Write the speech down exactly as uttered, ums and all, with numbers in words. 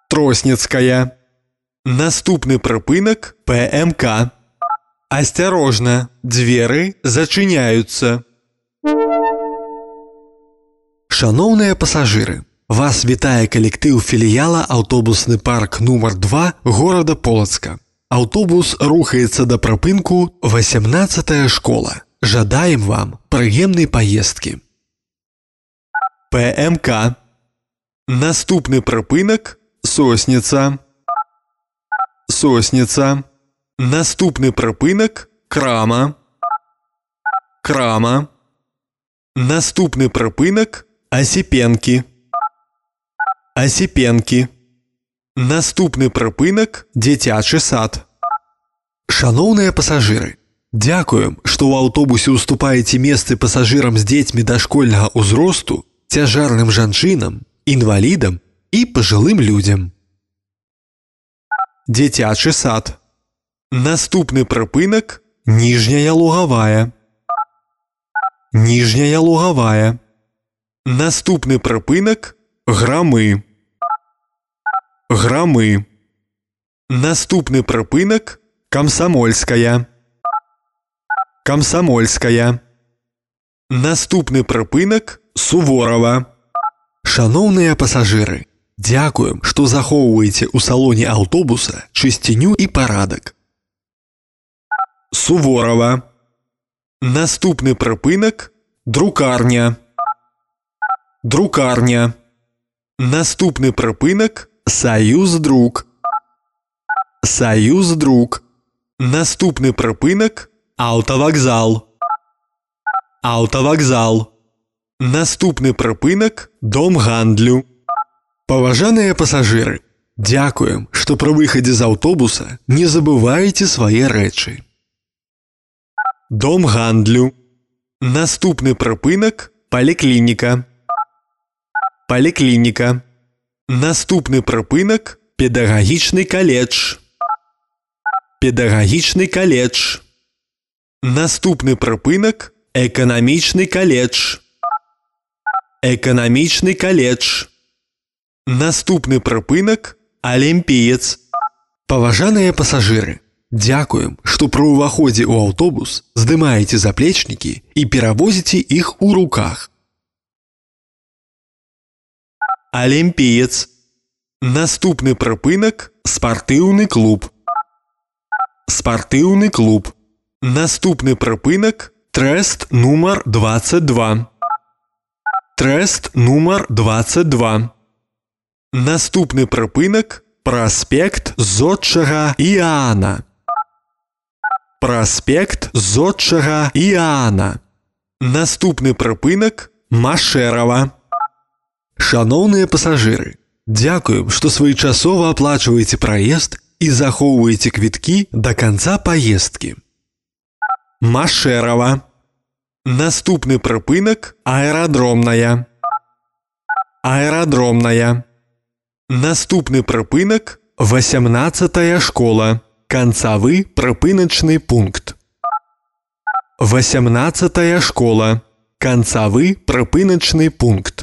Тросніцкая. Наступны прыпынак ПМК. Асцярожна, дзверы зачыняюцца. Шаноўныя пасажыры, вас вітае калектыў філіяла аўтобусны парк нумар два горада Полацка. Аўтобус рухаецца да прыпынку васямнаццатая школа. Жадаем вам прыемнай паездкі. ПМК. Наступны прыпынак Сосніца. Сосніца. Наступны прыпынак Крама. Крама. Наступны прыпынак Асіпенкі. Асіпенкі. Наступны прыпынак дзіцячы сад. Шаноўныя пасажыры, дзякуем, што ў аўтобусе ўступаеце месцы пасажырам з дзецьмі дашкольнага ўзросту, цяжарным жанчынам, інвалідам і пажылым людзям. Дзіцячы сад. Наступны прыпынак Ніжняя Лугавая. Ніжняя Лугавая. Наступны прыпынак Грамы. Грамы. Наступны прыпынак Камсамольская. Камсамольская. Наступны прыпынак Суворова. Шаноўныя пасажыры, дзякуем, што захоўваеце ў салоне аўтобуса чысціню і парадак. Суворова. Наступны прыпынак Друкарня. Друкарня. Наступны прыпынак Саюздрук. Саюздрук. Наступны прыпынак Аўтавакзал. Аўтавакзал. Наступны прыпынак Дом гандлю. Паважаныя пасажыры, дзякуем, што пры выхадзе з аўтобуса не забываеце свае рэчы. Дом гандлю. Наступны прыпынак Паліклініка. Паліклініка. Наступны прыпынак Педагагічны каледж. Педагагічны каледж. Наступны прыпынак Эканамічны каледж. Эканамічны каледж. Наступны прыпынак Алімпіец. Паважаныя пасажыры, дзякуем, што пры ўваходзе ў аўтобус здымаеце заплечнікі і перавозіце іх у руках. Алімпіец. Наступны прыпынак Спартыўны клуб. Спартыўны клуб. Наступны прыпынак Трэст нумар двадцать два. Трэст нумар двадцать два. Наступны прыпынак Праспект Зодчага Іаана. Праспект Зодчага Іаана. Наступны прыпынак Машэрава. Шаноўныя пасажыры, дзякуем, што своечасова аплачваеце праезд і захоўваеце квіткі да канца паездкі. Машэрава. Наступны прыпынак Аэрадромная. Аэрадромная. Наступны прыпынак васямнаццатая школа. Канцавы прыпыначны пункт. васямнаццатая школа. Канцавы прыпыначны пункт.